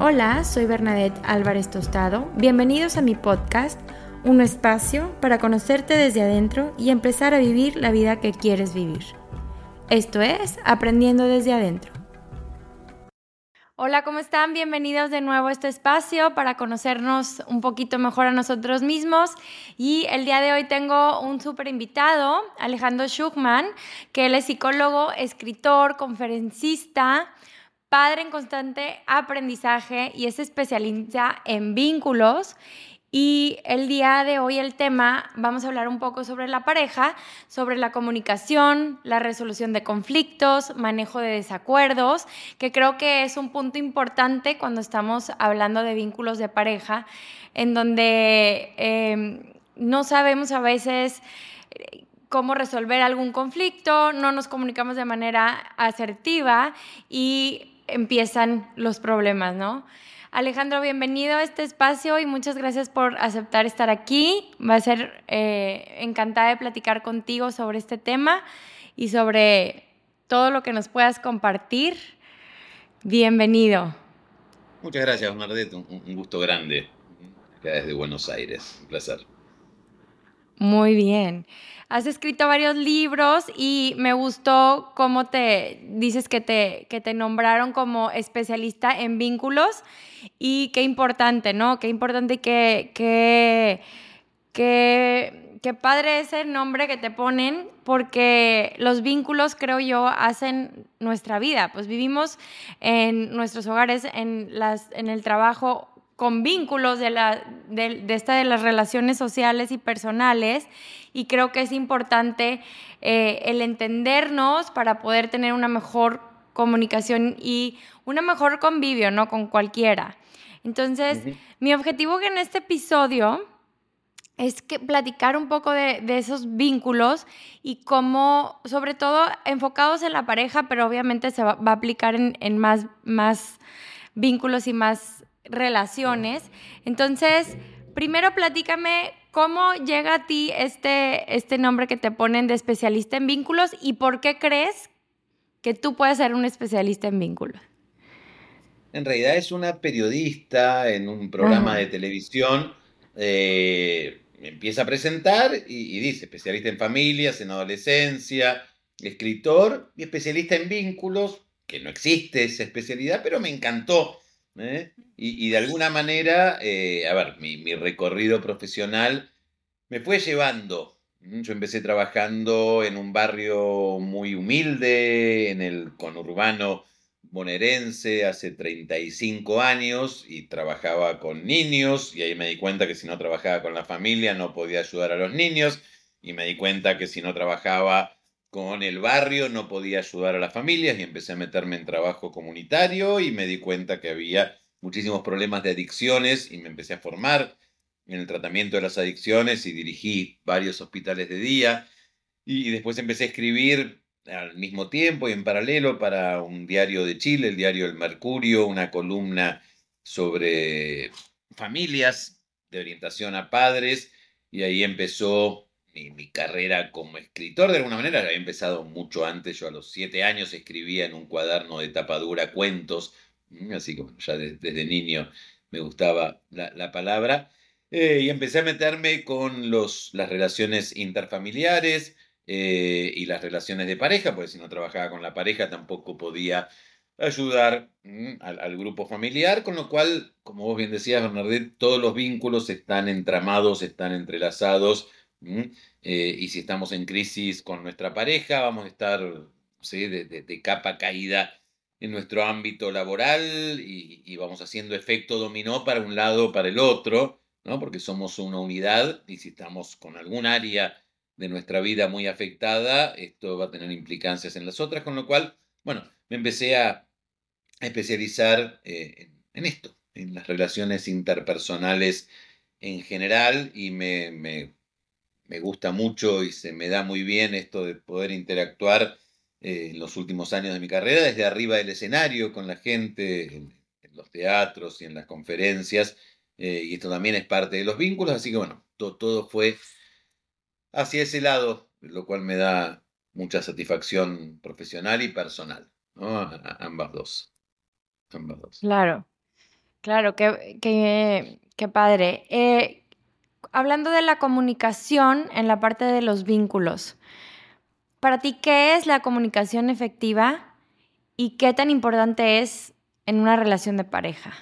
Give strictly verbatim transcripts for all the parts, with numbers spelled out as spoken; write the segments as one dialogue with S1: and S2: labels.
S1: Hola, soy Bernadette Álvarez Tostado. Bienvenidos a mi podcast, un espacio para conocerte desde adentro y empezar a vivir la vida que quieres vivir. Esto es Aprendiendo desde Adentro. Hola, ¿cómo están? Bienvenidos de nuevo a este espacio para conocernos un poquito mejor a nosotros mismos. Y el día de hoy tengo un súper invitado, Alejandro Schuchman, que él es psicólogo, escritor, conferencista, padre en constante aprendizaje y es especialista en vínculos. Y el día de hoy el tema, vamos a hablar un poco sobre la pareja, sobre la comunicación, la resolución de conflictos, manejo de desacuerdos, que creo que es un punto importante cuando estamos hablando de vínculos de pareja, en donde eh, no sabemos a veces cómo resolver algún conflicto, no nos comunicamos de manera asertiva y empiezan los problemas, ¿no? Alejandro, bienvenido a este espacio y muchas gracias por aceptar estar aquí. Va a ser eh, encantada de platicar contigo sobre este tema y sobre todo lo que nos puedas compartir. Bienvenido.
S2: Muchas gracias, Bernadette. Un, un gusto grande. Acá desde Buenos Aires. Un placer.
S1: Muy bien. Has escrito varios libros y me gustó cómo te dices que te, que te nombraron como especialista en vínculos y qué importante, ¿no? Qué importante que, que, que, que padre ese nombre que te ponen porque los vínculos, creo yo, hacen nuestra vida. Pues vivimos en nuestros hogares, en, las, en el trabajo, con vínculos de, la, de, de, esta, de las relaciones sociales y personales, y creo que es importante eh, el entendernos para poder tener una mejor comunicación y una mejor convivio, ¿no? Con cualquiera. Entonces, uh-huh. Mi objetivo en este episodio es que platicar un poco de, de esos vínculos y cómo, sobre todo enfocados en la pareja, pero obviamente se va, va a aplicar en, en más, más vínculos y más relaciones. Entonces, primero platícame cómo llega a ti este, este nombre que te ponen de especialista en vínculos y por qué crees que tú puedes ser un especialista en vínculos.
S2: En realidad es una periodista en un programa Ajá. de televisión, eh, empieza a presentar y, y dice especialista en familias, en adolescencia, escritor y especialista en vínculos, que no existe esa especialidad, pero me encantó. ¿eh? Y, y de alguna manera, eh, a ver, mi, mi recorrido profesional me fue llevando. Yo empecé trabajando en un barrio muy humilde, en el conurbano bonaerense, hace treinta y cinco años, y trabajaba con niños, y ahí me di cuenta que si no trabajaba con la familia no podía ayudar a los niños, y me di cuenta que si no trabajaba con el barrio no podía ayudar a las familias, y empecé a meterme en trabajo comunitario, y me di cuenta que había muchísimos problemas de adicciones, y me empecé a formar en el tratamiento de las adicciones y dirigí varios hospitales de día, y después empecé a escribir al mismo tiempo y en paralelo para un diario de Chile, el diario El Mercurio, una columna sobre familias de orientación a padres, y ahí empezó mi, mi carrera como escritor. De alguna manera había empezado mucho antes. Yo a los siete años escribía en un cuaderno de tapadura cuentos, así que ya de, desde niño me gustaba la, la palabra. Eh, y empecé a meterme con los, las relaciones interfamiliares eh, y las relaciones de pareja, porque si no trabajaba con la pareja tampoco podía ayudar mm, al, al grupo familiar, con lo cual, como vos bien decías, Bernadette, todos los vínculos están entramados, están entrelazados, mm, eh, y si estamos en crisis con nuestra pareja, vamos a estar ¿sí? de, de, de capa caída en nuestro ámbito laboral y, y vamos haciendo efecto dominó para un lado o para el otro, ¿no? Porque somos una unidad y si estamos con algún área de nuestra vida muy afectada, esto va a tener implicancias en las otras, con lo cual, bueno, me empecé a especializar eh, en, en esto, en las relaciones interpersonales en general, y me, me, me gusta mucho y se me da muy bien esto de poder interactuar eh, en los últimos años de mi carrera desde arriba del escenario con la gente, en, en los teatros y en las conferencias, eh, y esto también es parte de los vínculos, así que bueno, to, todo fue hacia ese lado, lo cual me da mucha satisfacción profesional y personal, ¿no? A, a ambas dos. Ambas dos.
S1: Claro. Claro, qué, qué, qué padre. Eh, hablando de la comunicación en la parte de los vínculos, para ti, ¿qué es la comunicación efectiva y qué tan importante es en una relación de pareja?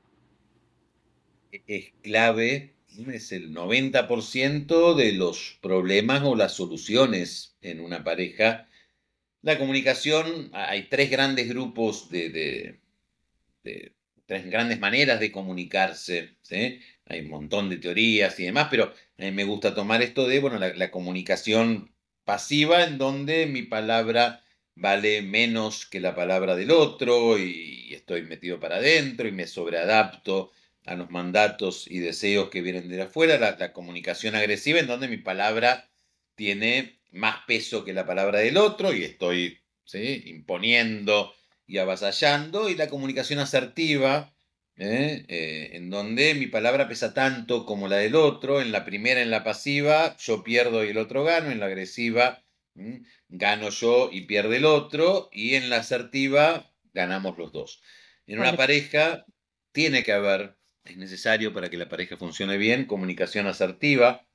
S2: Es clave, es el noventa por ciento de los problemas o las soluciones en una pareja. La comunicación, hay tres grandes grupos de, de, de tres grandes maneras de comunicarse, ¿sí? Hay un montón de teorías y demás, pero a mí me gusta tomar esto de, bueno, la, la comunicación pasiva, en donde mi palabra vale menos que la palabra del otro y estoy metido para adentro y me sobreadapto a los mandatos y deseos que vienen de afuera. La, la comunicación agresiva, en donde mi palabra tiene más peso que la palabra del otro y estoy, ¿sí?, imponiendo y avasallando. Y la comunicación asertiva, ¿eh? Eh, en donde mi palabra pesa tanto como la del otro. En la primera, en la pasiva, yo pierdo y el otro gano. En la agresiva, ¿m?, gano yo y pierde el otro. Y en la asertiva, ganamos los dos. En una
S1: Por-
S2: pareja tiene que haber, es necesario para que la pareja funcione bien, comunicación asertiva.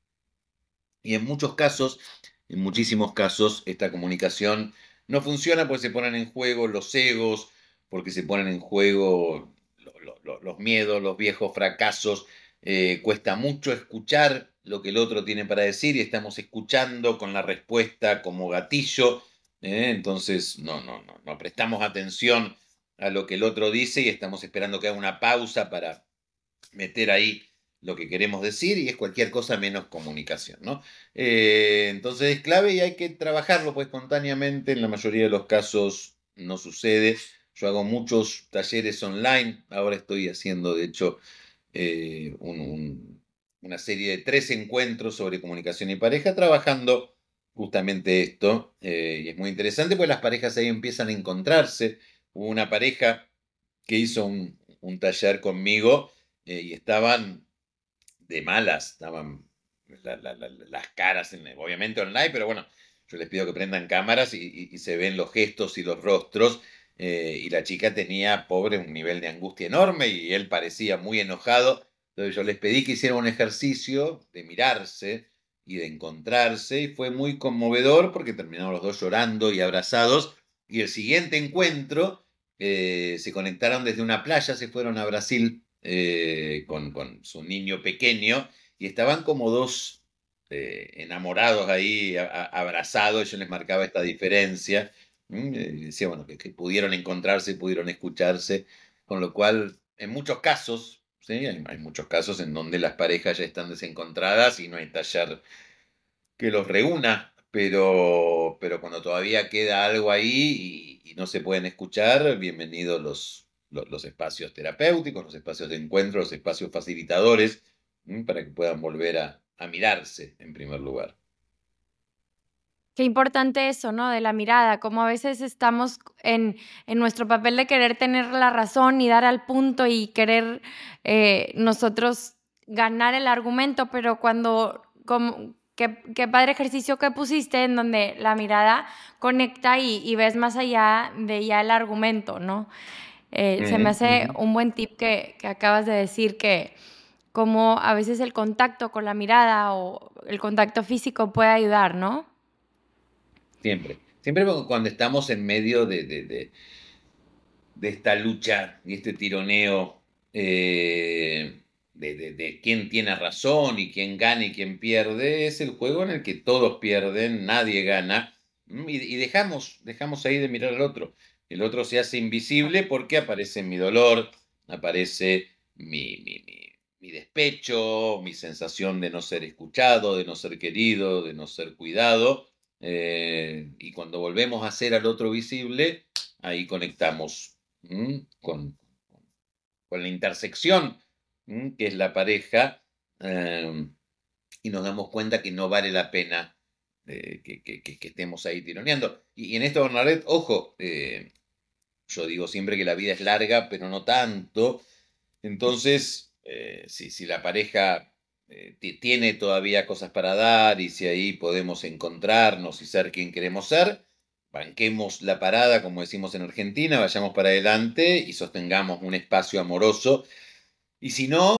S2: Y en muchos casos, en muchísimos casos, esta comunicación no funciona porque se ponen en juego los egos, porque se ponen en juego lo- lo- lo- los miedos, los viejos fracasos. Eh, cuesta mucho escuchar lo que el otro tiene para decir y estamos escuchando con la respuesta como gatillo. ¿eh? Entonces no, no, no, no prestamos atención a lo que el otro dice y estamos esperando que haga una pausa para meter ahí lo que queremos decir, y es cualquier cosa menos comunicación, ¿no? Eh, entonces es clave y hay que trabajarlo pues espontáneamente. En la mayoría de los casos no sucede. Yo hago muchos talleres online. Ahora estoy haciendo, de hecho, eh, un, un, una serie de tres encuentros sobre comunicación y pareja, trabajando justamente esto. Eh, y es muy interesante, pues las parejas ahí empiezan a encontrarse. Hubo una pareja que hizo un, un taller conmigo, eh, y estaban de malas, estaban la, la, la, las caras, en, obviamente online, pero bueno, yo les pido que prendan cámaras y, y, y se ven los gestos y los rostros. Eh, y la chica tenía, pobre, un nivel de angustia enorme y él parecía muy enojado. Entonces yo les pedí que hicieran un ejercicio de mirarse y de encontrarse, y fue muy conmovedor porque terminaron los dos llorando y abrazados. Y el siguiente encuentro, eh, se conectaron desde una playa, se fueron a Brasil, eh, con, con, su niño pequeño, y estaban como dos, eh, enamorados ahí, a, a, abrazados. Yo les marcaba esta diferencia. ¿m? Eh, decía, bueno, que, que, pudieron encontrarse, pudieron escucharse, con lo cual, en muchos casos, ¿sí? hay, hay muchos casos en donde las parejas ya están desencontradas y no hay taller que los reúna, pero, pero cuando todavía queda algo ahí y, y no se pueden escuchar, bienvenidos los, los, los espacios terapéuticos, los espacios de encuentro, los espacios facilitadores, ¿m? Para que puedan volver a, a mirarse en primer lugar.
S1: Qué importante eso, ¿no? De la mirada, como a veces estamos en, en nuestro papel de querer tener la razón y dar al punto y querer eh, nosotros ganar el argumento, pero cuando, como, qué, qué padre ejercicio que pusiste en donde la mirada conecta y, y ves más allá de ya el argumento, ¿no? Eh, se me
S2: Uh
S1: hace
S2: -huh.
S1: un buen tip que, que acabas de decir, que como a veces el contacto con la mirada o el contacto físico puede ayudar, ¿no?
S2: Siempre. Siempre cuando estamos en medio de, de, de, de esta lucha y este tironeo, eh, de, de, de quién tiene razón y quién gana y quién pierde, es el juego en el que todos pierden, nadie gana, y, y dejamos, dejamos ahí de mirar al otro. El otro se hace invisible porque aparece mi dolor, aparece mi, mi, mi, mi despecho, mi sensación de no ser escuchado, de no ser querido, de no ser cuidado. Eh, y cuando volvemos a hacer al otro visible, ahí conectamos, ¿m? con, con la intersección, ¿m? que es la pareja, eh, y nos damos cuenta que no vale la pena, eh, que, que, que, estemos ahí tironeando. Y, y en esto, Bernadette, ojo, eh, yo digo siempre que la vida es larga, pero no tanto. Entonces, eh, si, si la pareja eh, tiene todavía cosas para dar y si ahí podemos encontrarnos y ser quien queremos ser, banquemos la parada, como decimos en Argentina, vayamos para adelante y sostengamos un espacio amoroso. Y si no...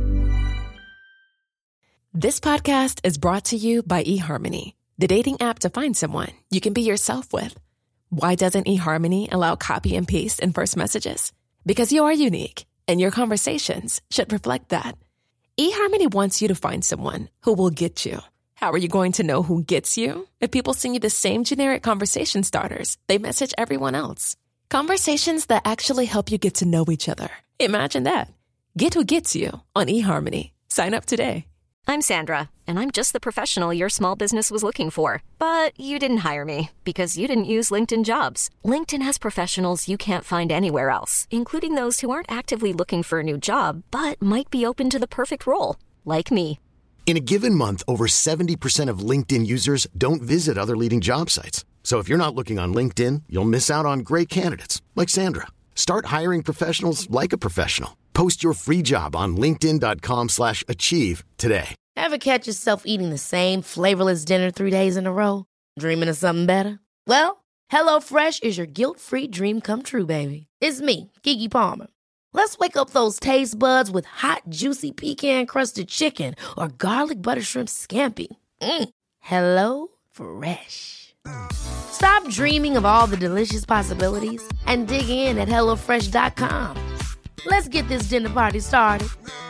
S3: This podcast is brought to you by eHarmony, the dating app to find someone you can be yourself with. Why doesn't eHarmony allow copy and paste in first messages? Because you are unique, and your conversations should reflect that. eHarmony wants you to find someone who will get you. How are you going to know who gets you? If people send you the same generic conversation starters they message everyone else. Conversations that actually help you get to know each other. Imagine that. Get who gets you on eHarmony. Sign up today.
S4: I'm Sandra, and I'm just the professional your small business was looking for. But you didn't hire me because you didn't use LinkedIn Jobs. LinkedIn has professionals you can't find anywhere else, including those who aren't actively looking for a new job, but might be open to the perfect role, like me.
S5: In a given month, over seventy percent of LinkedIn users don't visit other leading job sites. So if you're not looking on LinkedIn, you'll miss out on great candidates like Sandra. Start hiring professionals like a professional. Post your free job on linkedin dot com slash achieve today.
S6: Ever catch yourself eating the same flavorless dinner three days in a row? Dreaming of something better? Well, HelloFresh is your guilt-free dream come true, baby. It's me, Keke Palmer. Let's wake up those taste buds with hot, juicy pecan-crusted chicken or garlic butter shrimp scampi. Mm. Hello Fresh. Stop dreaming of all the delicious possibilities and dig in at hello fresh dot com. Let's get this dinner party started.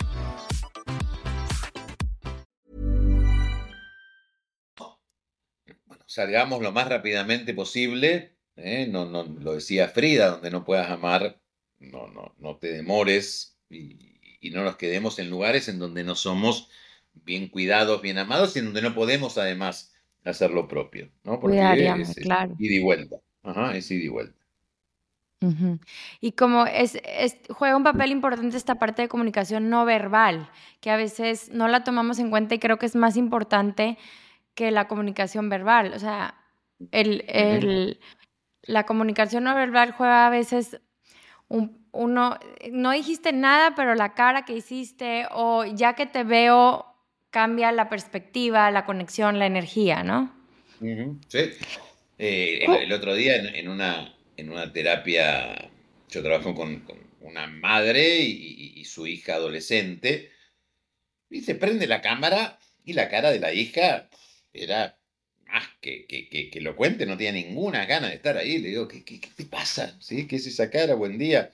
S2: Bueno, salgamos lo más rápidamente posible. ¿eh? No, no, lo decía Frida, donde no puedas amar, no, no, no te demores y, y no nos quedemos en lugares en donde no somos bien cuidados, bien amados y en donde no podemos además hacer lo propio, ¿no? Porque
S1: Cuidaríamos,
S2: es, es
S1: claro.
S2: ida y vuelta. Ajá, es ida y vuelta.
S1: Ujú. Y como es, es, juega un papel importante esta parte de comunicación no verbal, que a veces no la tomamos en cuenta y creo que es más importante que la comunicación verbal. O sea, el, el, la comunicación no verbal juega a veces un, uno, no dijiste nada, pero la cara que hiciste o ya que te veo cambia la perspectiva, la conexión, la energía, ¿no?
S2: Uh-huh. Sí. Eh, el, el otro día en, en una... en una terapia, yo trabajo con, con una madre y, y, y su hija adolescente, y se prende la cámara y la cara de la hija era más que, que, que, que elocuente, no tenía ninguna gana de estar ahí. Le digo, ¿qué, qué, qué te pasa? ¿Sí? ¿Qué es esa cara? Buen día.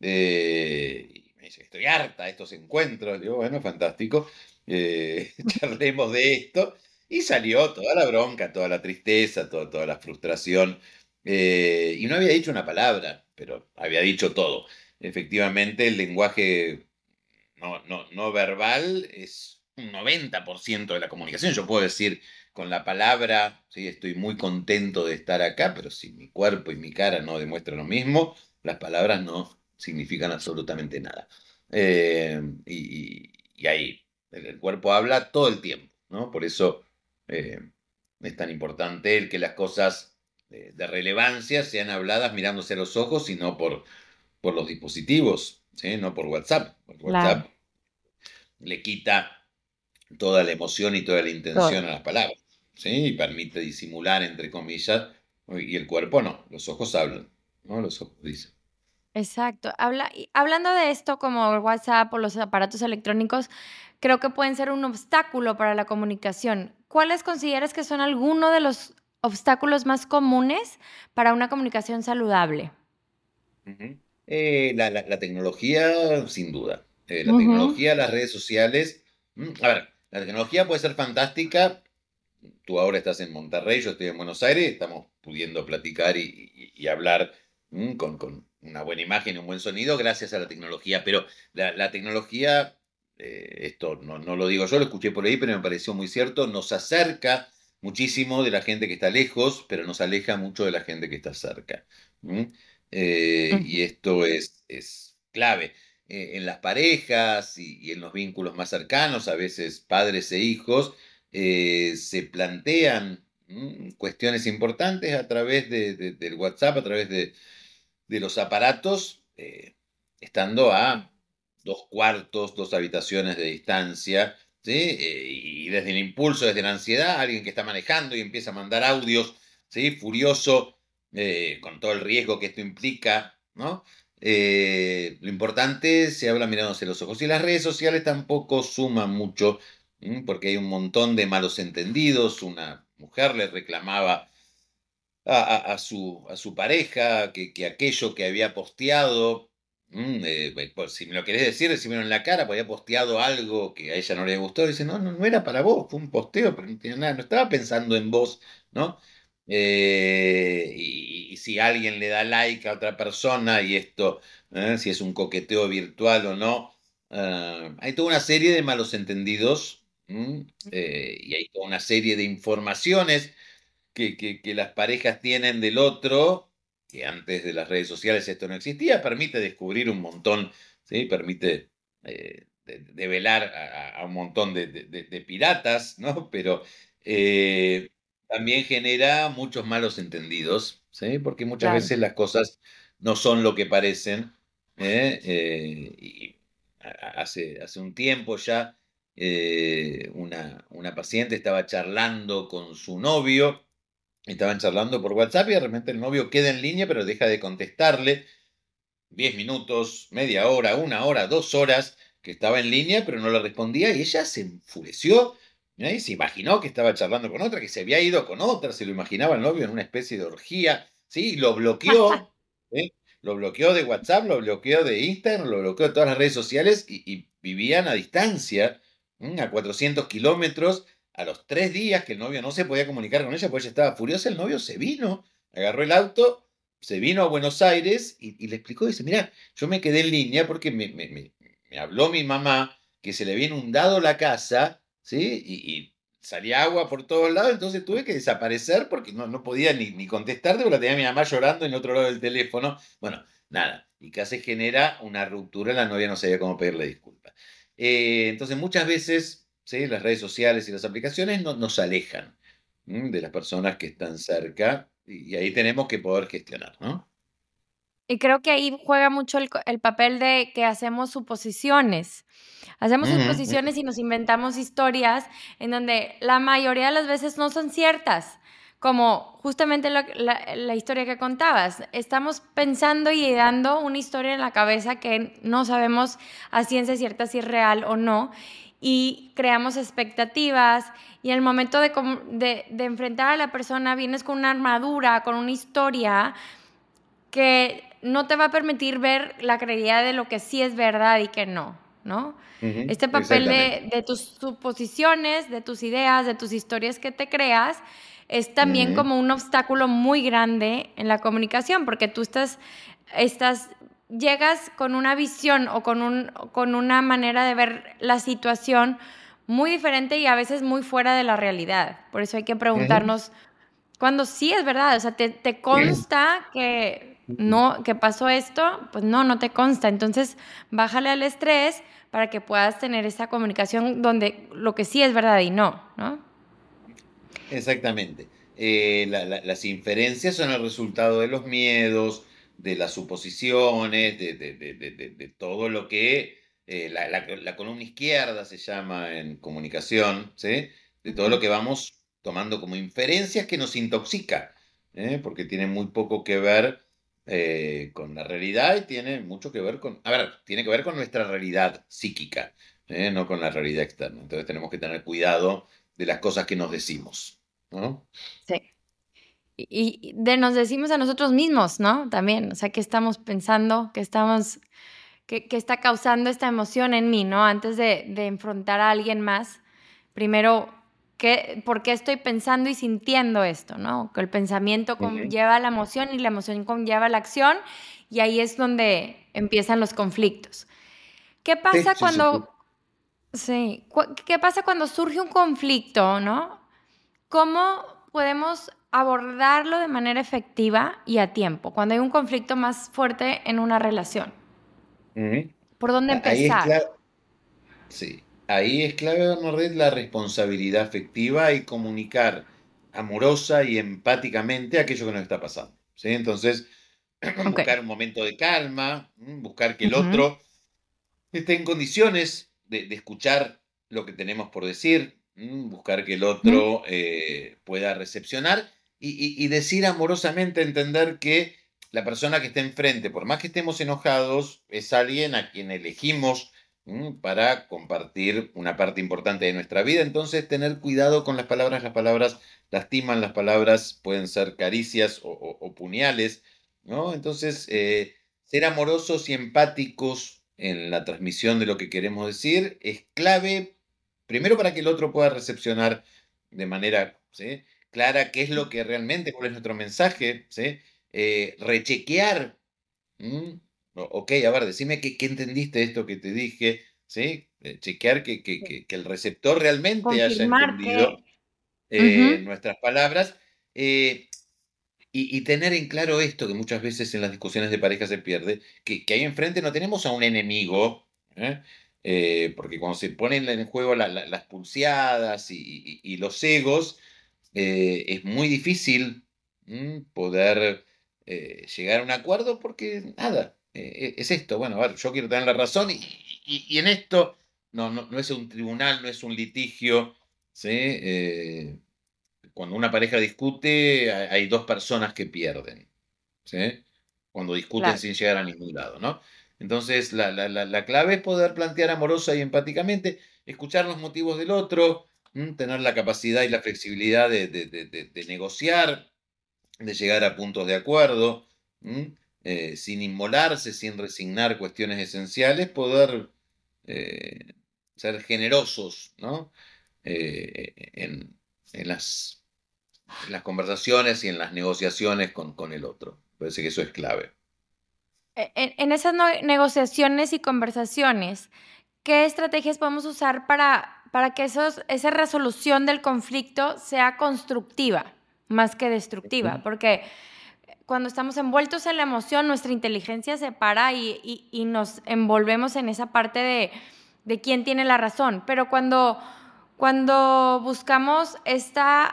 S2: Eh, y me dice, estoy harta de estos encuentros. Digo, bueno, fantástico, eh, charlemos de esto. Y salió toda la bronca, toda la tristeza, toda, toda la frustración. Eh, y no había dicho una palabra, pero había dicho todo. Efectivamente, el lenguaje no, no, no verbal es un noventa por ciento de la comunicación. Yo puedo decir con la palabra, sí, estoy muy contento de estar acá, pero si mi cuerpo y mi cara no demuestran lo mismo, las palabras no significan absolutamente nada. Eh, y, y ahí, el, el cuerpo habla todo el tiempo, ¿no? Por eso eh, es tan importante el que las cosas de, de relevancia sean habladas mirándose a los ojos y no por, por los dispositivos, ¿sí? No por WhatsApp. Porque WhatsApp
S1: Claro.
S2: le quita toda la emoción y toda la intención
S1: Todo.
S2: a las palabras, ¿sí? Y permite disimular, entre comillas, y el cuerpo no, los ojos hablan, ¿no? Los ojos dicen.
S1: Exacto. Habla, y hablando de esto, como el WhatsApp o los aparatos electrónicos, creo que pueden ser un obstáculo para la comunicación. ¿Cuáles consideras que son algunos de los obstáculos más comunes para una comunicación saludable?
S2: Uh-huh. Eh, la, la, la tecnología, sin duda. Eh, la
S1: Uh-huh.
S2: tecnología, las redes sociales. Mm, a ver, la tecnología puede ser fantástica. Tú ahora estás en Monterrey, yo estoy en Buenos Aires, estamos pudiendo platicar y, y, y hablar mm, con, con una buena imagen y un buen sonido gracias a la tecnología. Pero la, la tecnología, eh, esto no, no lo digo yo, lo escuché por ahí, pero me pareció muy cierto, nos acerca muchísimo de la gente que está lejos, pero nos aleja mucho de la gente que está cerca. ¿Mm? Eh,
S1: Uh-huh.
S2: y esto es, es clave. Eh, en las parejas y, y en los vínculos más cercanos, a veces padres e hijos, eh, se plantean ¿m? cuestiones importantes a través de, de, del WhatsApp, a través de, de los aparatos, eh, estando a dos cuartos, dos habitaciones de distancia, ¿sí? Eh, y desde el impulso, desde la ansiedad, alguien que está manejando y empieza a mandar audios, ¿sí? Furioso eh, con todo el riesgo que esto implica, ¿no? Eh, lo importante se habla mirándose los ojos. Y las redes sociales tampoco suman mucho, ¿m? Porque hay un montón de malos entendidos. Una mujer le reclamaba a, a- a su, a su pareja que, que aquello que había posteado, ¿m? Eh, pues, pues, si me lo querés decir, decímelo en la cara, porque había posteado algo que a ella no le gustó. Dice, no, no, no era para vos, fue un posteo, pero no tenía nada, no estaba pensando en vos, ¿no? Eh, y, y si alguien le da like a otra persona y esto, ¿eh? Si es un coqueteo virtual o no, eh, hay toda una serie de malos entendidos, ¿m? Eh, y hay toda una serie de informaciones que, que, que las parejas tienen del otro, que antes de las redes sociales esto no existía, permite descubrir un montón, ¿sí? Permite eh, de- develar a, a un montón de, de- de- de piratas, ¿no? Pero eh, también genera muchos malos entendidos, ¿sí? Porque muchas
S1: Claro.
S2: veces las cosas no son lo que parecen, ¿eh? Eh, y a- a- hace, hace un tiempo ya eh, una, una paciente estaba charlando con su novio. Estaban charlando por WhatsApp y de repente el novio queda en línea, pero deja de contestarle. Diez minutos, media hora, una hora, dos horas que estaba en línea, pero no le respondía y ella se enfureció, ¿eh? Y se imaginó que estaba charlando con otra, que se había ido con otra, se lo imaginaba el novio en una especie de orgía, ¿sí? Y lo bloqueó, ¿eh? Lo bloqueó de WhatsApp, lo bloqueó de Instagram, lo bloqueó de todas las redes sociales y, y vivían a distancia, ¿m? A cuatrocientos kilómetros. A los tres días que el novio no se podía comunicar con ella, pues ella estaba furiosa, el novio se vino, agarró el auto, se vino a Buenos Aires y, y le explicó, dice, mira, yo me quedé en línea porque me, me- me- me habló mi mamá que se le había inundado la casa, ¿sí? Y, y salía agua por todos lados, entonces tuve que desaparecer porque no, no podía ni, ni contestarte porque la tenía mi mamá llorando en otro lado del teléfono. Bueno, nada, y casi genera una ruptura, la novia no sabía cómo pedirle disculpas. Eh, entonces muchas veces, ¿sí? Las redes sociales y las aplicaciones no- nos alejan, ¿m? De las personas que están cerca y, y ahí tenemos que poder gestionar, ¿no?
S1: Y creo que ahí juega mucho el, co- el papel de que hacemos suposiciones. Hacemos
S2: Ujú,
S1: suposiciones y nos inventamos historias en donde la mayoría de las veces no son ciertas. Como justamente lo- la, la historia que contabas. Estamos pensando y dando una historia en la cabeza que no sabemos a ciencia cierta si es real o no. Y creamos expectativas. Y en el momento de, com- de, de enfrentar a la persona, vienes con una armadura, con una historia que no te va a permitir ver la claridad de lo que sí es verdad y que no, ¿no?
S2: ujú,
S1: Este papel
S2: exactamente.
S1: de, de tus suposiciones, de tus ideas, de tus historias que te creas, es también
S2: Ujú,
S1: como un obstáculo muy grande en la comunicación, porque tú estás, estás, llegas con una visión o con, un, con una manera de ver la situación muy diferente y a veces muy fuera de la realidad. Por eso hay que
S2: ujú,
S1: preguntarnos cuando sí es verdad, o sea, te, te consta que
S2: ujú.
S1: no, que pasó esto, pues no, no te consta. Entonces, bájale al estrés para que puedas tener esa comunicación donde lo que sí es verdad y no, ¿no?
S2: Exactamente. Eh, la- la- las inferencias son el resultado de los miedos, de las suposiciones, de, de- de- de- de- de todo lo que eh, la, la- la columna izquierda se llama en comunicación, ¿sí? De todo lo
S1: Ujú.
S2: que vamos tomando como inferencias que nos intoxica, ¿eh? Porque tiene muy poco que ver eh, con la realidad y tiene mucho que ver con, a ver, tiene que ver con nuestra realidad psíquica, ¿eh? No con la realidad externa. Entonces tenemos que tener cuidado de las cosas que nos decimos, ¿no?
S1: Sí. Y, y de nos decimos a nosotros mismos, ¿no? También, o sea, qué estamos pensando, qué estamos, qué, qué está causando esta emoción en mí, ¿no? Antes de, de enfrentar a alguien más, primero, ¿qué, por qué estoy pensando y sintiendo esto, ¿no? Que el pensamiento
S2: Ujú.
S1: conlleva la emoción y la emoción conlleva la acción y ahí es donde empiezan los conflictos. ¿Qué
S2: Sí,
S1: pasa
S2: sí, sí, sí.
S1: cuando, sí, cu- qué pasa cuando surge un conflicto, ¿no? ¿Cómo podemos abordarlo de manera efectiva y a tiempo cuando hay un conflicto más fuerte en una relación?
S2: Ujú.
S1: ¿Por dónde
S2: A- Ahí es
S1: empezar?
S2: clave, sí, ahí es clave, Bernadette, la responsabilidad afectiva y comunicar amorosa y empáticamente aquello que nos está pasando, ¿sí? Entonces,
S1: Ok.
S2: buscar un momento de calma, ¿m? Buscar que el
S1: Ujú,
S2: otro esté en condiciones de, de escuchar lo que tenemos por decir, ¿m? Buscar que el
S1: ujú,
S2: otro eh, pueda recepcionar y, y, y decir amorosamente, entender que la persona que está enfrente, por más que estemos enojados, es alguien a quien elegimos ¿m? Para compartir una parte importante de nuestra vida. Entonces, tener cuidado con las palabras. Las palabras lastiman, las palabras pueden ser caricias o, o, o puñales, ¿no? Entonces, eh, ser amorosos y empáticos en la transmisión de lo que queremos decir es clave, primero para que el otro pueda recepcionar de manera ¿sí? clara qué es lo que realmente, cuál es nuestro mensaje, ¿sí? Eh, rechequear, ¿m? Ok, a ver, decime qué, qué entendiste de esto que te dije, ¿sí? Eh, chequear que, que, que, que el receptor realmente haya
S1: Confirmar
S2: entendido
S1: que...
S2: eh,
S1: Ujú.
S2: nuestras palabras. Eh, y, y tener en claro esto que muchas veces en las discusiones de pareja se pierde, que, que ahí enfrente no tenemos a un enemigo, ¿eh? Eh, porque cuando se ponen en juego la- la- las pulseadas y, y- y los egos, eh, es muy difícil ¿m? poder eh, llegar a un acuerdo porque nada, eh, es esto, bueno, a ver, yo quiero tener la razón y, y- y en esto no, no, no es un tribunal, no es un litigio, ¿sí? Eh, cuando una pareja discute, hay hay dos personas que pierden, ¿sí? Cuando discuten
S1: Claro.
S2: sin llegar a ningún lado, ¿no? Entonces, la, la- la- la clave es poder plantear amorosa y empáticamente, escuchar los motivos del otro, ¿m? Tener la capacidad y la flexibilidad de, de- de- de- de negociar, de llegar a puntos de acuerdo, ¿m? Eh, sin inmolarse, sin resignar cuestiones esenciales, poder eh, ser generosos, ¿no? Eh, en, en las en las conversaciones y en las negociaciones con, con el otro. Parece que eso es clave.
S1: E- En, en esas no- negociaciones y conversaciones, ¿qué estrategias podemos usar para, para que esos, esa resolución del conflicto sea constructiva más que destructiva? Porque cuando estamos envueltos en la emoción, nuestra inteligencia se para y, y- y nos envolvemos en esa parte de, de quién tiene la razón. Pero cuando, cuando buscamos esta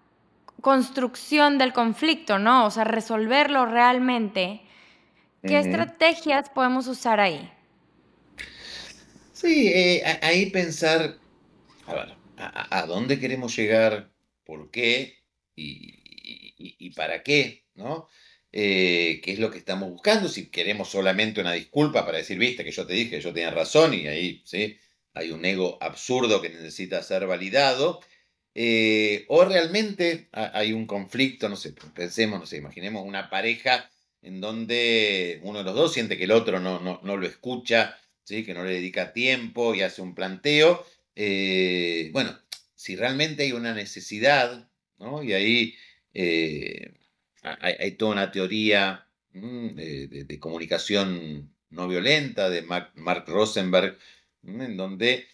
S1: construcción del conflicto, ¿no? O sea, resolverlo realmente, ¿qué
S2: Ujú.
S1: estrategias podemos usar ahí?
S2: Sí, eh, a- ahí pensar, a ver, a, a- a dónde queremos llegar, por qué y, y- y- y para qué, ¿no? Eh, ¿qué es lo que estamos buscando? Si queremos solamente una disculpa para decir, viste, que yo te dije, yo tenía razón y ahí, ¿sí? Hay un ego absurdo que necesita ser validado. Eh, o realmente ha- hay un conflicto, no sé, pensemos, no sé, imaginemos una pareja en donde uno de los dos siente que el otro no, no, no lo escucha, ¿sí? Que no le dedica tiempo y hace un planteo. Eh, bueno, si realmente hay una necesidad, ¿no? Y ahí eh, hay, hay toda una teoría ¿m? de, de- de comunicación no violenta de Mark, Mark Rosenberg, ¿m? En donde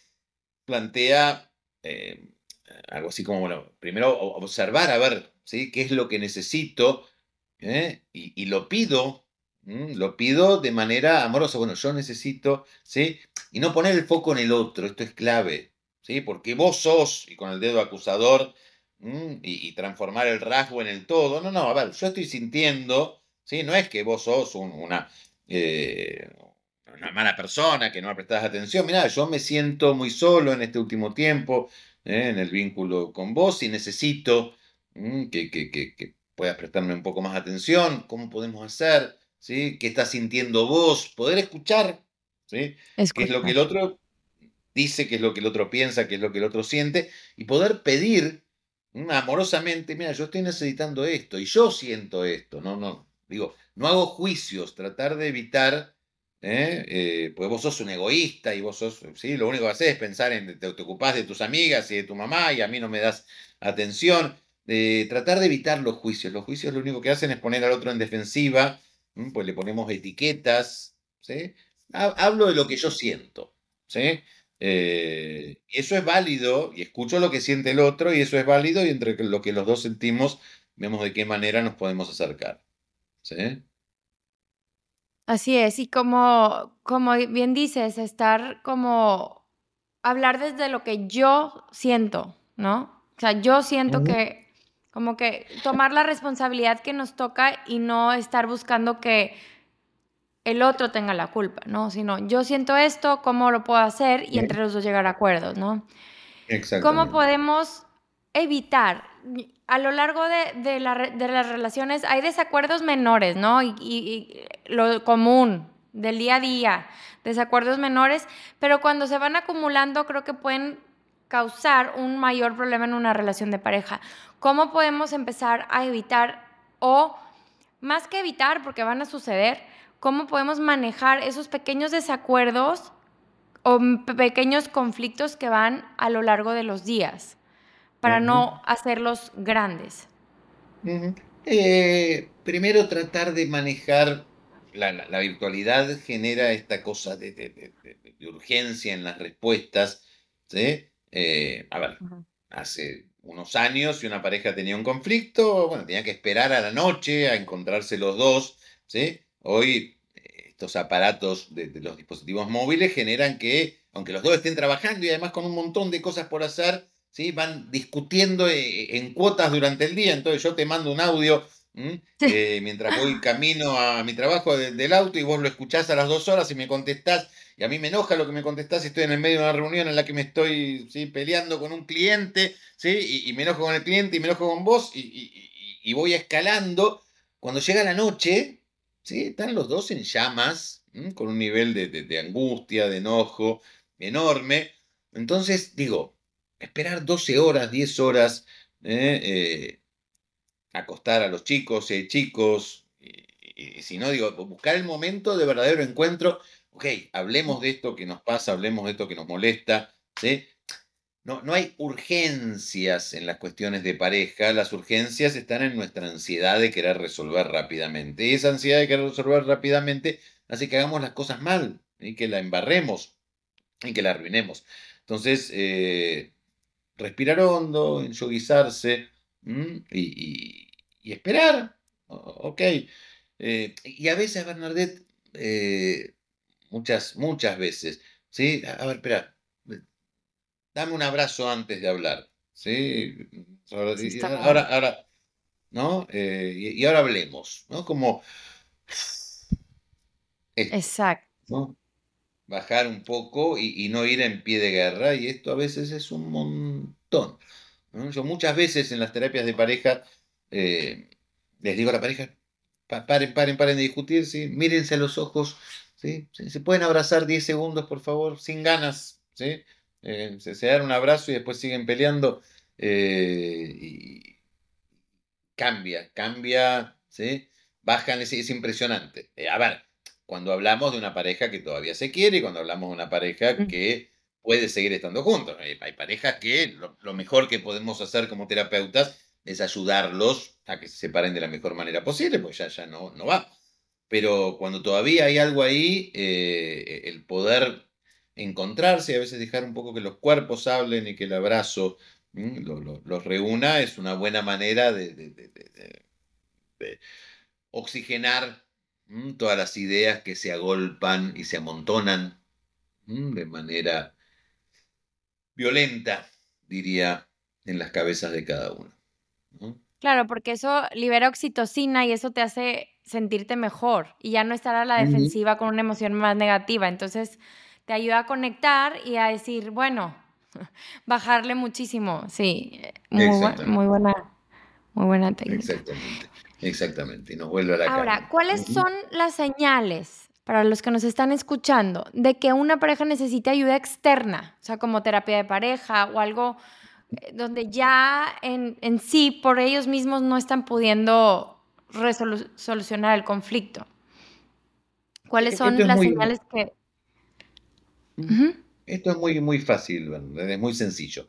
S2: plantea eh, algo así como, bueno, primero o- observar, a ver, ¿sí? ¿Qué es lo que necesito? ¿eh? Y, y lo pido, ¿m? Lo pido de manera amorosa. Bueno, yo necesito, ¿sí? Y no poner el foco en el otro, esto es clave, ¿sí? Porque vos sos, y con el dedo acusador, ¿m? Y, y transformar el rasgo en el todo. No, no, a ver, yo estoy sintiendo, ¿sí? No es que vos sos un- una... eh, una mala persona, que no me prestás atención. Mirá, yo me siento muy solo en este último tiempo, ¿eh? En el vínculo con vos y necesito mm, que, que, que, que puedas prestarme un poco más atención. ¿Cómo podemos hacer? ¿Sí? ¿Qué estás sintiendo vos? Poder escuchar, ¿sí? ¿Qué es lo que
S1: Escuchar.
S2: el otro dice, qué es lo que el otro piensa, qué es lo que el otro siente? Y poder pedir mm, amorosamente, mira, yo estoy necesitando esto y yo siento esto. No, no, digo, no hago juicios, tratar de evitar ¿eh? Eh, pues vos sos un egoísta y vos sos, ¿sí? Lo único que haces es pensar en, te, te ocupás de tus amigas y de tu mamá y a mí no me das atención. Eh, tratar de evitar los juicios. Los juicios lo único que hacen es poner al otro en defensiva, ¿m? Pues le ponemos etiquetas, ¿sí? Ha- Hablo de lo que yo siento, ¿sí? Eh, eso es válido y escucho lo que siente el otro y eso es válido y entre lo que los dos sentimos vemos de qué manera nos podemos acercar, ¿sí?
S1: Así es, y como, como bien dices, estar como hablar desde lo que yo siento, ¿no? O sea, yo siento
S2: Ujú.
S1: que como que tomar la responsabilidad que nos toca y no estar buscando que el otro tenga la culpa, ¿no? Sino yo siento esto, ¿cómo lo puedo hacer? Y
S2: Sí,
S1: entre los dos llegar a acuerdos, ¿no? ¿Cómo
S2: exactamente.
S1: podemos evitar a lo largo de, de, la, de las relaciones hay desacuerdos menores, ¿no? Y, y, y lo común del día a día, desacuerdos menores, pero cuando se van acumulando creo que pueden causar un mayor problema en una relación de pareja. ¿Cómo podemos empezar a evitar, o más que evitar, porque van a suceder, cómo podemos manejar esos pequeños desacuerdos o pequeños conflictos que van a lo largo de los días, para
S2: Ujú.
S1: no hacerlos grandes?
S2: Ujú. Eh, primero tratar de manejar, la, la- la virtualidad genera esta cosa de, de- de- de- de urgencia en las respuestas, ¿sí? Eh, a ver,
S1: Ujú.
S2: hace unos años, si una pareja tenía un conflicto, bueno, tenía que esperar a la noche a encontrarse los dos, ¿sí? Hoy, eh, estos aparatos de, de los dispositivos móviles generan que, aunque los dos estén trabajando y además con un montón de cosas por hacer, ¿sí? Van discutiendo eh, en cuotas durante el día. Entonces yo te mando un audio, ¿m?
S1: Sí.
S2: Eh, mientras voy camino a mi trabajo de- del auto, y vos lo escuchás a las dos horas y me contestás, y a mí me enoja lo que me contestás si estoy en el medio de una reunión en la que me estoy, ¿sí? peleando con un cliente, ¿sí? y, y me enojo con el cliente y me enojo con vos, y, y- y- y voy escalando. Cuando llega la noche, ¿sí? Están los dos en llamas, ¿m? Con un nivel de, de- de angustia, de enojo enorme. Entonces, digo, esperar doce horas, diez horas, ¿eh? Eh, acostar a los chicos, si hay chicos, y, y- y si no, digo, buscar el momento de verdadero encuentro. Ok, hablemos de esto que nos pasa, hablemos de esto que nos molesta, ¿sí? No, no hay urgencias en las cuestiones de pareja, las urgencias están en nuestra ansiedad de querer resolver rápidamente. Y esa ansiedad de querer resolver rápidamente hace que hagamos las cosas mal y que la embarremos y que la arruinemos. Entonces, eh, respirar hondo, enyoguizarse, ¿m? y, y- y esperar. O- ok. Eh, y a veces, Bernadette, eh, muchas, muchas veces, ¿sí? A a ver, espera, dame un abrazo antes de hablar, ¿sí? Ahora,
S1: Sí,
S2: y-
S1: está
S2: ahora,
S1: bueno.
S2: ahora, ¿no? Eh, y, y ahora hablemos, ¿no? Como esto,
S1: Exacto.
S2: ¿no? Bajar un poco y, y no ir en pie de guerra, y esto a veces es un montón, ¿no? Yo muchas veces en las terapias de pareja eh, les digo a la pareja: "Pa- paren, paren, paren de discutir, ¿sí? Mírense a los ojos, ¿sí? Se, se pueden abrazar diez segundos, por favor, sin ganas, ¿sí? Eh, se, se dan un abrazo y después siguen peleando, eh, y cambia, cambia, ¿sí? Bajan, es, es impresionante. Eh, a ver, cuando hablamos de una pareja que todavía se quiere y cuando hablamos de una pareja
S1: Mm.
S2: que puede seguir estando juntos. Hay, hay parejas que lo, lo mejor que podemos hacer como terapeutas es ayudarlos a que se separen de la mejor manera posible, pues ya, ya no, no va. Pero cuando todavía hay algo ahí, eh, el poder encontrarse, a veces dejar un poco que los cuerpos hablen y que el abrazo, ¿m? lo- lo- los reúna, es una buena manera de, de- de- de- de- de oxigenar, ¿m? todas las ideas que se agolpan y se amontonan, ¿m? de manera violenta, diría, en las cabezas de cada uno, ¿no?
S1: Claro, porque eso libera oxitocina y eso te hace sentirte mejor y ya no estar a la
S2: Ujú.
S1: defensiva con una emoción más negativa. Entonces, te ayuda a conectar y a decir, bueno, bajarle muchísimo. Sí, eh, muy, buen- muy
S2: Exactamente,
S1: buena, muy buena técnica.
S2: exactamente, exactamente. Y nos vuelve a la
S1: Ahora,
S2: calma.
S1: ¿cuáles
S2: Ujú.
S1: son las señales para los que nos están escuchando de que una pareja necesita ayuda externa? O sea, como terapia de pareja o algo eh, donde ya en, en sí por ellos mismos no están pudiendo resolu- solucionar el conflicto.
S2: E-
S1: ¿Cuáles
S2: e- Esto
S1: son
S2: es
S1: las
S2: muy,
S1: señales que...
S2: Mm.
S1: Ujú.
S2: Esto es muy, muy fácil, ¿verdad? Es muy sencillo.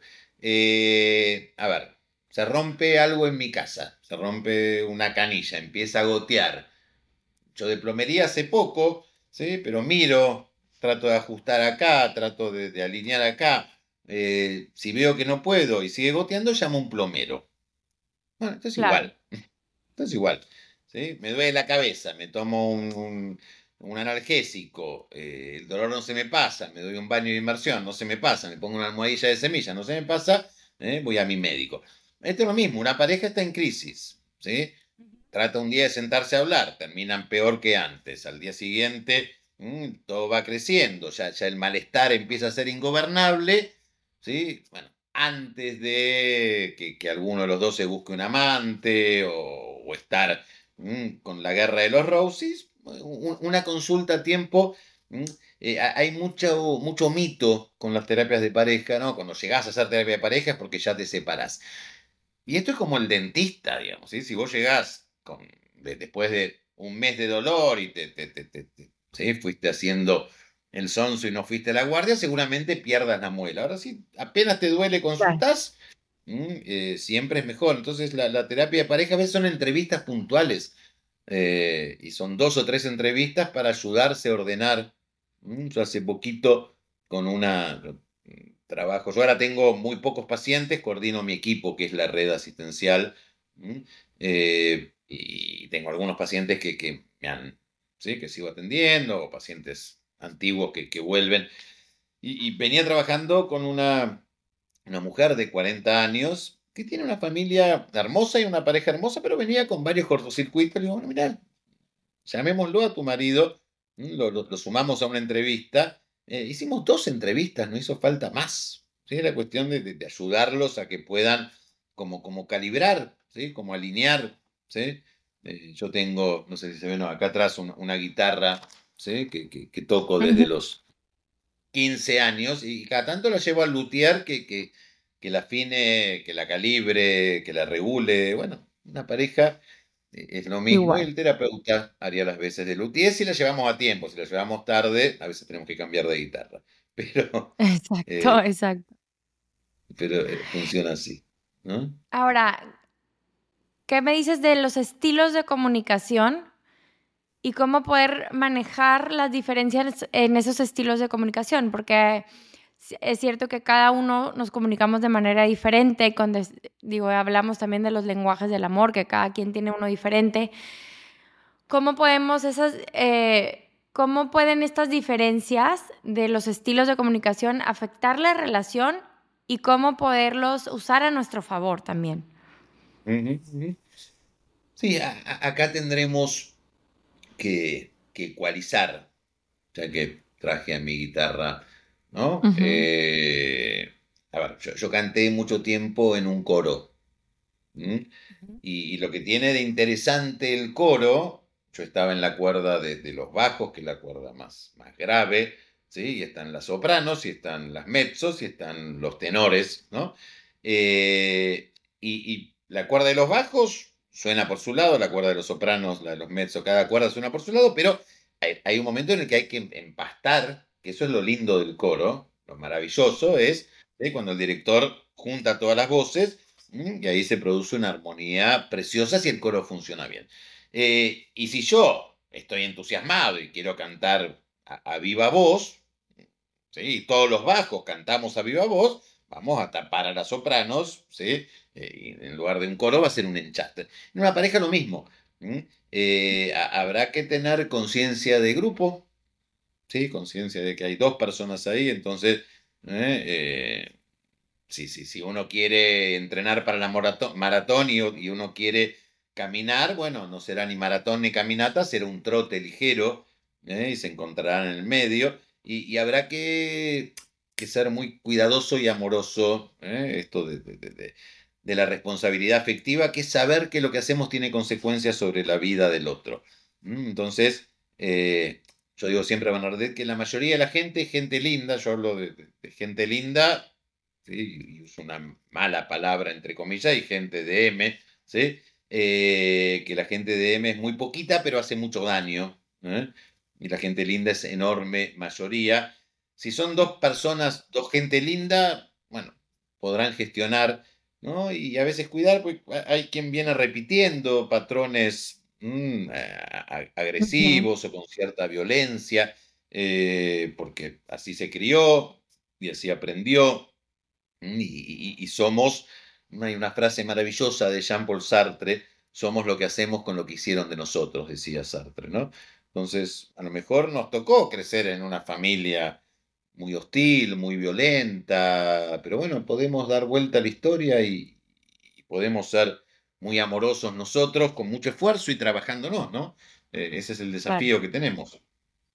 S2: Eh, a ver, se rompe algo en mi casa, se rompe una canilla, empieza a gotear. Yo de plomería hace poco, ¿sí? Pero miro, trato de ajustar acá, trato de, de alinear acá. Eh, si veo que no puedo y sigue goteando, llamo a un plomero. Bueno, esto es
S1: Claro,
S2: igual. Esto es igual, ¿sí? Me duele la cabeza, me tomo un, un- un analgésico, eh, el dolor no se me pasa, me doy un baño de inmersión, no se me pasa, me pongo una almohadilla de semilla, no se me pasa, ¿eh? Voy a mi médico. Esto es lo mismo, una pareja está en crisis, ¿sí? Trata un día de sentarse a hablar, terminan peor que antes. Al día siguiente, mm, todo va creciendo, ya, ya el malestar empieza a ser ingobernable, ¿sí? Bueno, antes de que, que alguno de los dos se busque un amante o, o estar mm, con la guerra de los Roses, un- una consulta a tiempo. mm, eh, ha- hay mucho, mucho mito con las terapias de pareja, ¿no? Cuando llegás a hacer terapia de pareja es porque ya te separás. Y esto es como el dentista, digamos, ¿sí? Si vos llegás con, de- después de un mes de dolor y te, te- te- te- te- ¿sí? Fuiste haciendo el sonso y no fuiste a la guardia, seguramente pierdas la muela. Ahora sí, apenas te duele,
S1: Claro.
S2: consultás, mm, eh, siempre es mejor. Entonces, la, la terapia de pareja a veces son entrevistas puntuales, eh, y son dos o tres entrevistas para ayudarse a ordenar. Mm, Yo hace poquito con una mm, trabajo, yo ahora tengo muy pocos pacientes, coordino mi equipo, que es la red asistencial, mm, eh, y tengo algunos pacientes que, que me han, ¿sí? Que sigo atendiendo, o pacientes antiguos que, que vuelven. Y, y venía trabajando con una, una mujer de cuarenta años que tiene una familia hermosa y una pareja hermosa, pero venía con varios cortocircuitos. Le digo, bueno, mira, llamémoslo a tu marido, ¿m? lo, lo- lo sumamos a una entrevista. Eh, hicimos dos entrevistas, no hizo falta más. ¿Sí? Era cuestión de, de- de ayudarlos a que puedan como, como calibrar, ¿sí? Como alinear. ¿Sí? Eh, yo tengo, no sé si se ven acá atrás, una, una guitarra, ¿sí? que, que- que toco desde
S1: Ujú.
S2: los quince años y cada tanto la llevo al luthier que, que, que la afine, que la calibre, que la regule. Bueno, una pareja eh, es lo mismo y
S1: Igual.
S2: el terapeuta haría las veces de luthier si la llevamos a tiempo. Si la llevamos tarde, a veces tenemos que cambiar de guitarra. Pero,
S1: Exacto,
S2: eh,
S1: exacto.
S2: pero eh, funciona así, ¿no?
S1: Ahora, ¿qué me dices de los estilos de comunicación y cómo poder manejar las diferencias en esos estilos de comunicación? Porque s- es cierto que cada uno nos comunicamos de manera diferente, cuando es- digo, hablamos también de los lenguajes del amor, que cada quien tiene uno diferente. ¿Cómo podemos esas, eh, cómo pueden estas diferencias de los estilos de comunicación afectar la relación y cómo poderlos usar a nuestro favor también?
S2: Ujú, ujú. Sí, a- a- acá tendremos que, que ecualizar, ya que traje a mi guitarra, ¿no?
S1: Ujú.
S2: Eh, a ver, yo, yo canté mucho tiempo en un coro. ¿m? Y, y lo que tiene de interesante el coro, yo estaba en la cuerda de, de los bajos, que es la cuerda más, más grave, ¿sí? Y están las sopranos, y están las mezzos, y están los tenores, ¿no? Eh, y, y la cuerda de los bajos suena por su lado, la cuerda de los sopranos, la de los mezzos, cada cuerda suena por su lado, pero hay, hay un momento en el que hay que empastar, que eso es lo lindo del coro, lo maravilloso es, ¿sí? Cuando el director junta todas las voces. ¿m? Y ahí se produce una armonía preciosa si el coro funciona bien. Eh, y si yo estoy entusiasmado y quiero cantar a, a viva voz, ¿sí? Y todos los bajos cantamos a viva voz, vamos a tapar a las sopranos, ¿sí? Eh, y en lugar de un coro va a ser un enchaste. En una pareja lo mismo. ¿m? Eh, ha- habrá que tener conciencia de grupo, ¿sí? Conciencia de que hay dos personas ahí, entonces, ¿eh? Eh, Sí, sí, si uno quiere entrenar para la morato- maratón y, o- y uno quiere caminar, bueno, no será ni maratón ni caminata, será un trote ligero, ¿eh? Y se encontrarán en el medio. Y, y habrá que, que ser muy cuidadoso y amoroso, ¿eh? Esto de, de- de- de- de la responsabilidad afectiva, que es saber que lo que hacemos tiene consecuencias sobre la vida del otro. ¿m? Entonces, eh, yo digo siempre, Bernadette, que la mayoría de la gente es gente linda, yo hablo de de- de gente linda, ¿sí? Y uso una mala palabra entre comillas, y gente de M, ¿sí? Eh, que la gente de M es muy poquita, pero hace mucho daño, ¿eh? Y la gente linda es enorme mayoría. Si son dos personas, dos gente linda, bueno, podrán gestionar, ¿no? Y a veces cuidar, porque hay quien viene repitiendo patrones mm, a- a-
S1: Ujú.
S2: agresivos o con cierta violencia, eh, porque así se crió y así aprendió. Mm, Y, y- y somos, hay una frase maravillosa de Jean-Paul Sartre, somos lo que hacemos con lo que hicieron de nosotros, decía Sartre, ¿no? Entonces, a lo mejor nos tocó crecer en una familia muy hostil, muy violenta, pero bueno, podemos dar vuelta a la historia y, y podemos ser muy amorosos nosotros con mucho esfuerzo y trabajándonos, ¿no? Eh, ese es el
S1: Claro.
S2: desafío que tenemos.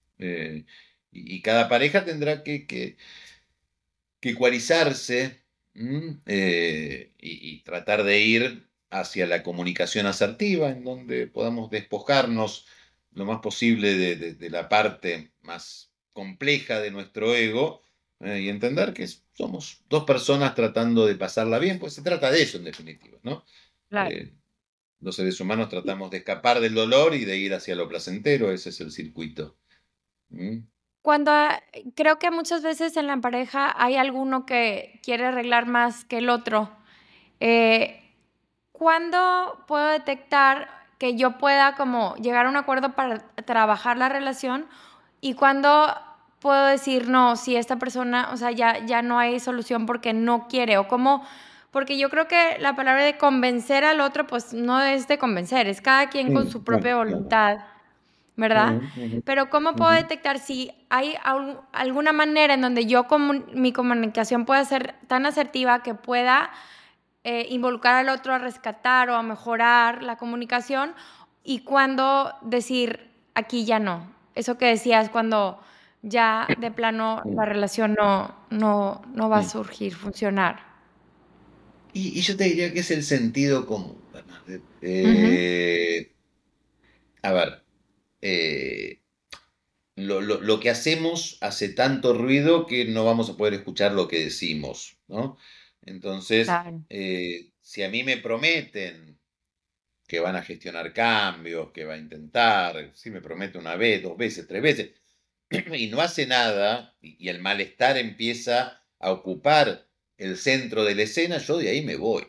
S2: Eh, y, y cada pareja tendrá que, que, que ecualizarse, ¿Mm? Eh, y, y tratar de ir hacia la comunicación asertiva, en donde podamos despojarnos lo más posible de, de- de la parte más compleja de nuestro ego, eh, y entender que somos dos personas tratando de pasarla bien, pues se trata de eso en definitiva, ¿no?
S1: Claro.
S2: Eh, los seres humanos tratamos de escapar del dolor y de ir hacia lo placentero, ese es el circuito. ¿Mm?
S1: Cuando, ah, creo que muchas veces en la pareja hay alguno que quiere arreglar más que el otro. Eh, ¿Cuándo puedo detectar que yo pueda como llegar a un acuerdo para trabajar la relación? ¿Y cuándo puedo decir, no, si esta persona, o sea, ya, ya no hay solución porque no quiere? O cómo, porque yo creo que la palabra de convencer al otro, pues no es de convencer, es cada quien con
S2: Mm,
S1: su
S2: claro,
S1: propia
S2: claro.
S1: voluntad, ¿verdad?
S2: Ujú, ujú,
S1: Pero ¿cómo puedo
S2: ujú.
S1: detectar si hay al- alguna manera en donde yo comun- mi comunicación pueda ser tan asertiva que pueda eh, involucrar al otro a rescatar o a mejorar la comunicación, y cuándo decir aquí ya no? Eso que decías, cuando ya de plano la
S2: Mm,
S1: relación no, no, no va a
S2: mm.
S1: surgir, funcionar.
S2: Y, y yo te diría que es el sentido común, Bernadette.
S1: Ujú.
S2: Eh, a ver, eh, lo, lo- lo que hacemos hace tanto ruido que no vamos a poder escuchar lo que decimos, ¿no? Entonces,
S1: Claro.
S2: eh, si a mí me prometen que van a gestionar cambios, que va a intentar, si me promete una vez, dos veces, tres veces, y no hace nada, y, y el malestar empieza a ocupar el centro de la escena, yo de ahí me voy.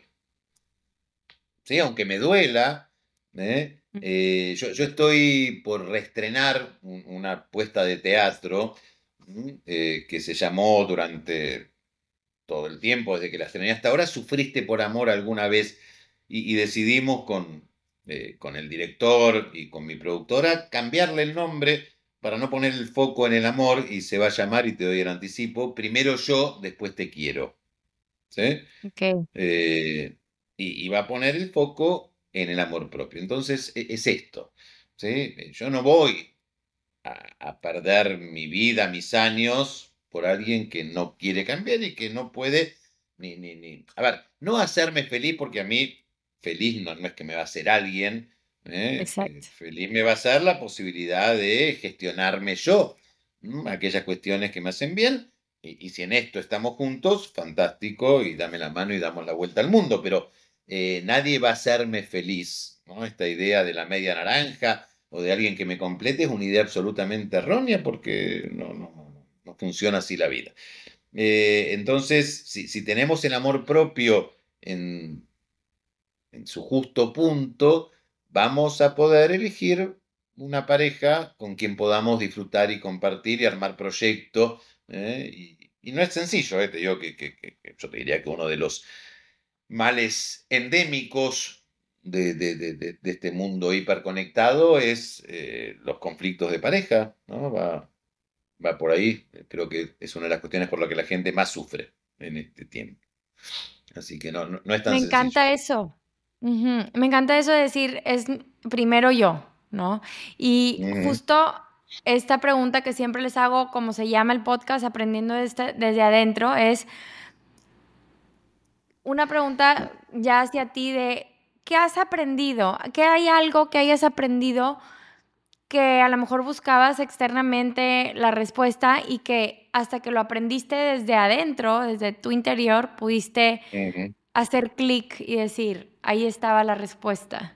S2: ¿Sí? Aunque me duela, ¿eh? Eh, yo, yo estoy por reestrenar un- una puesta de teatro, ¿m? Eh, que se llamó durante todo el tiempo, desde que la estrené hasta ahora, ¿Sufriste por amor alguna vez? Y, y decidimos con, eh, con el director y con mi productora cambiarle el nombre para no poner el foco en el amor, y se va a llamar, y te doy el anticipo, Primero yo, después te quiero. ¿Sí?
S1: Ok.
S2: eh, y, y va a poner el foco en el amor propio. Entonces, e- es esto, ¿sí? Yo no voy a, a perder mi vida, mis años, por alguien que no quiere cambiar y que no puede ni, ni, ni... A ver, no hacerme feliz, porque a mí feliz no, no es que me va a hacer alguien, ¿eh? Eh,
S1: Exacto.
S2: feliz me va a hacer la posibilidad de gestionarme yo, ¿m? Aquellas cuestiones que me hacen bien. Y, y si en esto estamos juntos, fantástico, y dame la mano y damos la vuelta al mundo, pero eh, nadie va a hacerme feliz, ¿no? Esta idea de la media naranja o de alguien que me complete es una idea absolutamente errónea, porque no, no, no, no funciona así la vida. Eh, entonces, si, si tenemos el amor propio en, en su justo punto, vamos a poder elegir una pareja con quien podamos disfrutar y compartir y armar proyectos. ¿Eh? Y, y no es sencillo, ¿eh? Te digo que, que- que- que yo te diría que uno de los males endémicos de, de- de- de- de este mundo hiperconectado es, eh, los conflictos de pareja, ¿no? Va, va por ahí. Creo que es una de las cuestiones por las que la gente más sufre en este tiempo. Así que no, no, no es
S1: Me
S2: tan sencillo.
S1: encanta eso. Ujú. Me encanta eso de decir, es primero yo, ¿no? Y
S2: Ujú.
S1: justo esta pregunta que siempre les hago, como se llama el podcast, Aprendiendo desde, desde adentro, es una pregunta ya hacia ti de, ¿qué has aprendido? ¿Qué hay algo que hayas aprendido que a lo mejor buscabas externamente la respuesta y que hasta que lo aprendiste desde adentro, desde tu interior, pudiste
S2: Ujú.
S1: hacer clic y decir, ahí estaba la respuesta?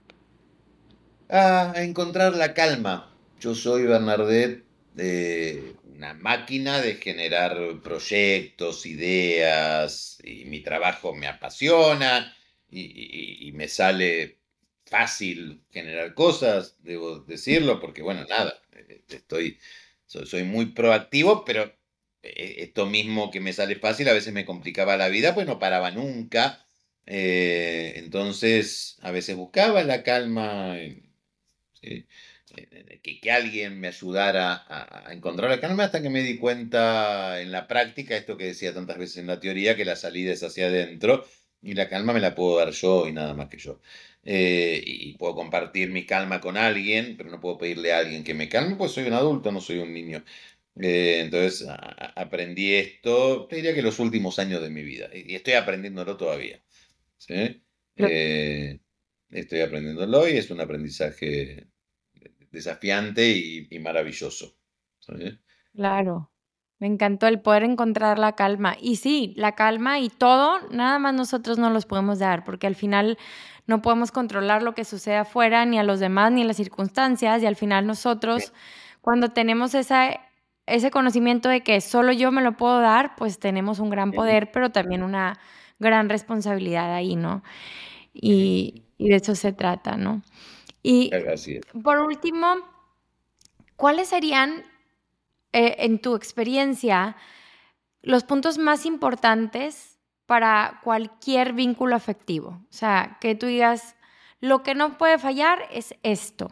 S2: A encontrar la calma. Yo soy, Bernadette, eh, una máquina de generar proyectos, ideas, y mi trabajo me apasiona, y, y- y me sale fácil generar cosas, debo decirlo, porque bueno, nada, eh, estoy, soy, soy muy proactivo, pero eh, esto mismo que me sale fácil a veces me complicaba la vida, pues no paraba nunca. Eh, entonces, a veces buscaba la calma, ¿sí? Eh, Que, que alguien me ayudara a, a encontrar la calma, hasta que me di cuenta en la práctica, esto que decía tantas veces en la teoría, que la salida es hacia adentro, y la calma me la puedo dar yo y nada más que yo. Eh, y puedo compartir mi calma con alguien, pero no puedo pedirle a alguien que me calme, pues soy un adulto, no soy un niño. Eh, entonces a- aprendí esto, te diría que los últimos años de mi vida, y y estoy aprendiéndolo todavía, ¿sí? Eh, Estoy aprendiéndolo y es un aprendizaje desafiante y, y maravilloso, ¿sí?
S1: Claro, me encantó el poder encontrar la calma. Y sí, la calma y todo, nada más nosotros no los podemos dar, porque al final no podemos controlar lo que sucede afuera, ni a los demás, ni las circunstancias, y al final nosotros, cuando tenemos esa, ese conocimiento de que solo yo me lo puedo dar, pues tenemos un gran
S2: Ujú,
S1: poder, pero también una gran responsabilidad ahí, ¿no?
S2: ujú.
S1: Y, y de eso se trata, ¿no? Y
S2: Así es.
S1: por último, ¿cuáles serían eh, en tu experiencia, los puntos más importantes para cualquier vínculo afectivo? O sea, que tú digas, lo que no puede fallar es esto.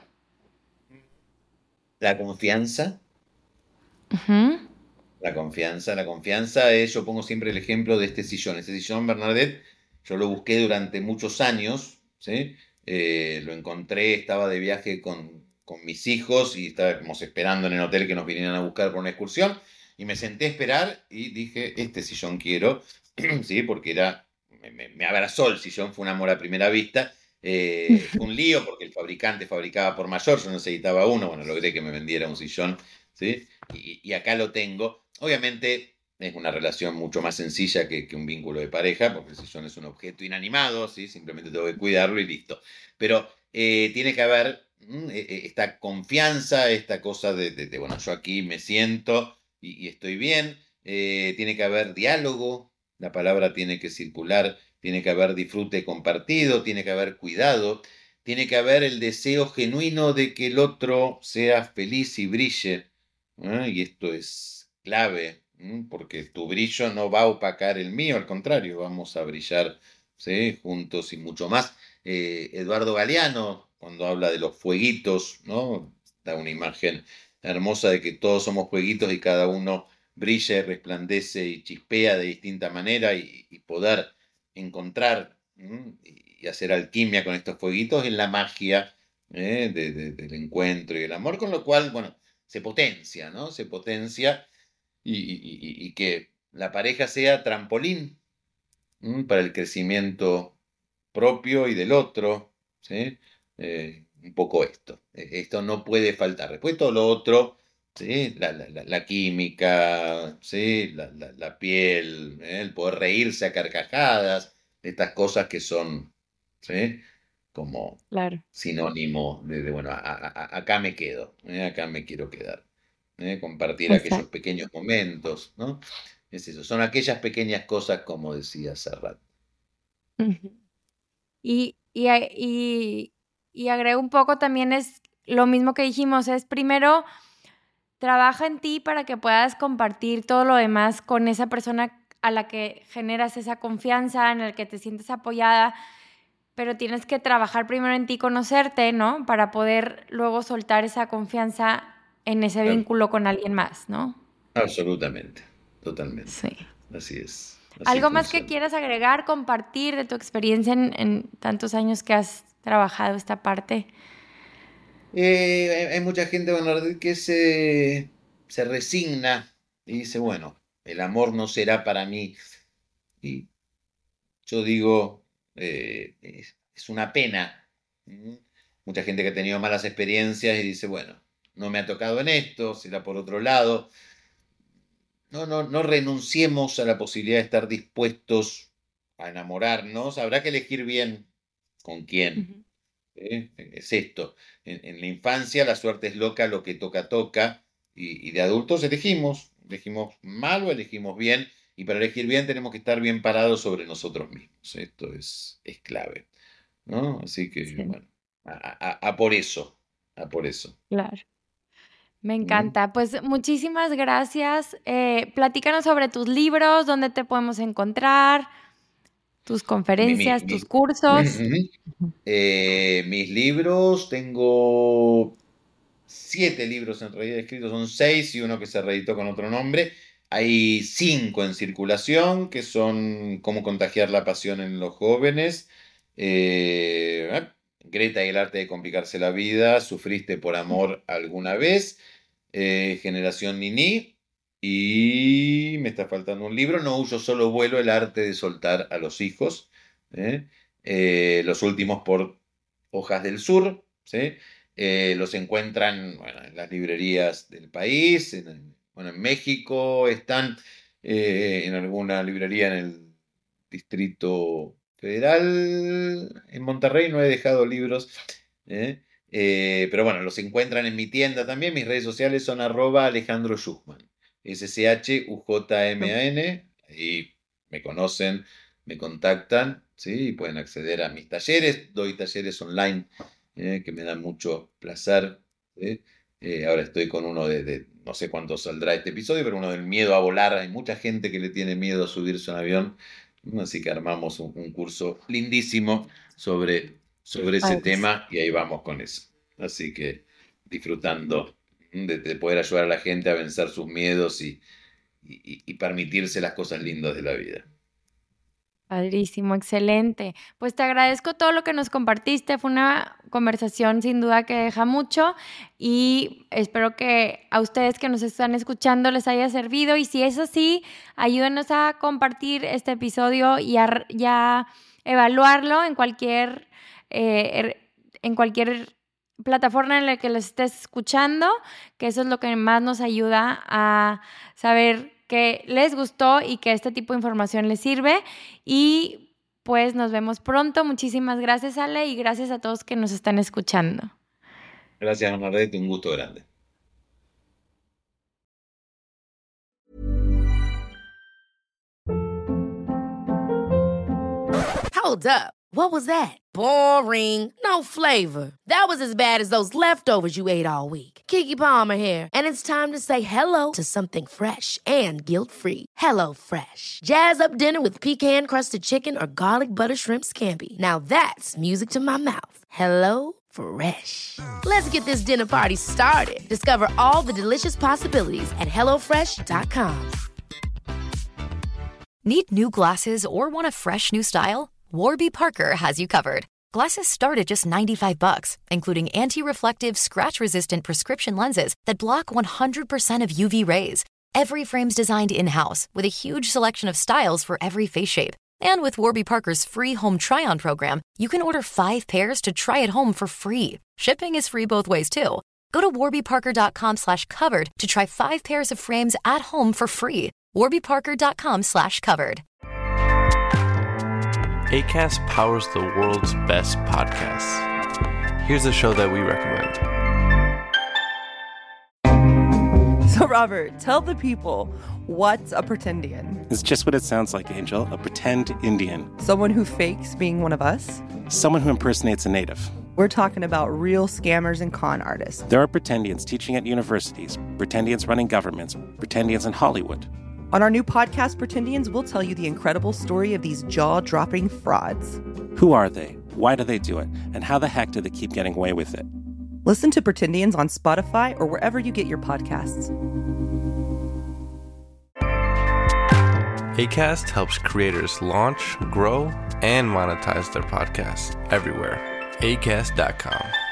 S2: La confianza,
S1: Ujú.
S2: la confianza, la confianza es, yo pongo siempre el ejemplo de este sillón. Este sillón, Bernadette, yo lo busqué durante muchos años, ¿sí? Eh, lo encontré, estaba de viaje con, con mis hijos y estábamos esperando en el hotel que nos vinieran a buscar por una excursión y me senté a esperar y dije, este sillón quiero, ¿sí? Porque era, me, me- me abrazó el sillón, fue un amor a primera vista. Eh, fue un lío porque el fabricante fabricaba por mayor, yo necesitaba uno, bueno, logré que me vendiera un sillón, ¿sí? Y, y acá lo tengo. Obviamente es una relación mucho más sencilla que, que un vínculo de pareja, porque el sillón es un objeto inanimado, ¿sí? Simplemente tengo que cuidarlo y listo. Pero eh, tiene que haber mm, eh, eh, esta confianza, esta cosa de, de- de, bueno, yo aquí me siento y, y estoy bien. Eh, tiene que haber diálogo, la palabra tiene que circular, tiene que haber disfrute compartido, tiene que haber cuidado, tiene que haber el deseo genuino de que el otro sea feliz y brille. ¿Eh? Y esto es clave, ¿m? Porque tu brillo no va a opacar el mío, al contrario, vamos a brillar, ¿sí? Juntos y mucho más. Eh, Eduardo Galeano, cuando habla de los fueguitos, ¿no? Da una imagen hermosa de que todos somos fueguitos y cada uno brilla y resplandece y chispea de distinta manera y, y poder encontrar, ¿m? y hacer alquimia con estos fueguitos en la magia, ¿eh? de- de- del encuentro y el amor, con lo cual, bueno, se potencia, ¿no? Se potencia y, y- y- y que la pareja sea trampolín, ¿m? Para el crecimiento propio y del otro, ¿sí? Eh, un poco esto. Eh, Esto no puede faltar. Después todo lo otro, ¿sí? La, la- la- la química, ¿sí? La, la- la piel, ¿eh? El poder reírse a carcajadas, estas cosas que son, ¿sí? Como
S1: Claro,
S2: sinónimo de, de, bueno, a- a- a- acá me quedo, ¿eh? Acá me quiero quedar. ¿Eh? Compartir aquellos
S1: exacto.
S2: pequeños momentos, ¿no? Es eso, son aquellas pequeñas cosas como decía Serrat.
S1: Ujú. Y, y, a- y, y agrego un poco también es lo mismo que dijimos, es primero trabaja en ti para que puedas compartir todo lo demás con esa persona a la que generas esa confianza, en el que te sientes apoyada, pero tienes que trabajar primero en ti, conocerte, ¿no? Para poder luego soltar esa confianza en ese vínculo con alguien más, ¿no?
S2: Absolutamente, totalmente.
S1: Sí.
S2: Así es, así
S1: ¿Algo más que
S2: funciona.
S1: quieras agregar, compartir de tu experiencia en, en tantos años que has trabajado esta parte?
S2: Eh, hay, hay mucha gente, Bernardette, que se, se resigna y dice, bueno, el amor no será para mí. Y yo digo, eh, es, es una pena. ¿Mm? Mucha gente que ha tenido malas experiencias y dice, bueno, no me ha tocado en esto, será por otro lado. No, no, no renunciemos a la posibilidad de estar dispuestos a enamorarnos. Habrá que elegir bien con quién.
S1: Ujú.
S2: ¿Eh? Es esto. En, en la infancia la suerte es loca, lo que toca, toca. Y, y de adultos elegimos. Elegimos mal o elegimos bien. Y para elegir bien tenemos que estar bien parados sobre nosotros mismos. Esto es, es clave, ¿no? Así que,
S1: Sí,
S2: bueno, a, a- a por eso. A por eso.
S1: claro. Me
S2: ¿Mm?
S1: encanta. Pues muchísimas gracias. Eh, platícanos sobre tus libros, dónde te podemos encontrar, tus
S2: Mi- mi-
S1: conferencias, tus
S2: mi-
S1: cursos. Ujú.
S2: Eh, mis libros, tengo siete libros en realidad escritos, son seis y uno que se reeditó con otro nombre. Hay cinco en circulación, que son Cómo contagiar la pasión en los jóvenes, eh, ah, Greta y el arte de complicarse la vida, ¿Sufriste por amor alguna vez? Eh, Generación Nini, y me está faltando un libro. No uso solo vuelo, el arte de soltar a los hijos. ¿eh? Eh, los últimos por Hojas del Sur. ¿sí? Eh, los encuentran bueno, en las librerías del país. En, bueno, en México están eh, en alguna librería en el Distrito Federal. En Monterrey no he dejado libros. ¿eh? Eh, pero bueno, los encuentran en mi tienda también. Mis redes sociales son arroba Alejandro Schuchman. S C H U J M A N. Ahí me conocen, me contactan, ¿sí? Y pueden acceder a mis talleres. Doy talleres online eh, que me dan mucho placer. ¿sí? Eh, ahora estoy con uno de, de, no sé cuánto saldrá este episodio, pero uno del miedo a volar. Hay mucha gente que le tiene miedo a subirse a un avión. Así que armamos un, un curso lindísimo sobre, sobre ese Ay, tema y ahí vamos con eso. Así que disfrutando de, de poder ayudar a la gente a vencer sus miedos y, y, y permitirse las cosas lindas de la vida.
S1: Padrísimo, excelente. Pues te agradezco todo lo que nos compartiste. Fue una conversación sin duda que deja mucho y espero que a ustedes que nos están escuchando les haya servido y si es así, ayúdenos a compartir este episodio y a, y a evaluarlo en cualquier, eh, en cualquier plataforma en la que los estés escuchando, que eso es lo que más nos ayuda a saber que les gustó y que este tipo de información les sirve. Y pues nos vemos pronto. Muchísimas gracias, Ale, y gracias a todos que nos están escuchando.
S2: Gracias, Bernadette. Un gusto grande.
S6: Hold up. What was that? Boring. No flavor. That was as bad as those leftovers you ate all week. Keke Palmer here, and it's time to say hello to something fresh and guilt-free. Hello Fresh. Jazz up dinner with pecan-crusted chicken or garlic butter shrimp scampi. Now that's music to my mouth. Hello Fresh. Let's get this dinner party started. Discover all the delicious possibilities at hello fresh dot com.
S4: Need new glasses or want a fresh new style? Warby Parker has you covered. Glasses start at just ninety-five bucks, including anti-reflective, scratch-resistant prescription lenses that block one hundred percent of U V rays. Every frame's designed in-house with a huge selection of styles for every face shape. And with Warby Parker's free home try-on program, you can order five pairs to try at home for free. Shipping is free both ways, too. Go to warbyparker.com slash covered to try five pairs of frames at home for free. warbyparker.com slash covered.
S7: Acast powers the world's best podcasts. Here's a show that we recommend.
S8: So, Robert, tell the people, what's a pretendian?
S9: It's just what it sounds like, Angel. A pretend Indian.
S8: Someone who fakes being one of us?
S9: Someone who impersonates a native.
S8: We're talking about real scammers and con artists.
S9: There are pretendians teaching at universities, pretendians running governments, pretendians in Hollywood.
S8: On our new podcast, Pretendians, we'll tell you the incredible story of these jaw-dropping frauds.
S9: Who are they? Why do they do it? And how the heck do they keep getting away with it?
S8: Listen to Pretendians on Spotify or wherever you get your podcasts.
S7: Acast helps creators launch, grow, and monetize their podcasts everywhere. acast dot com.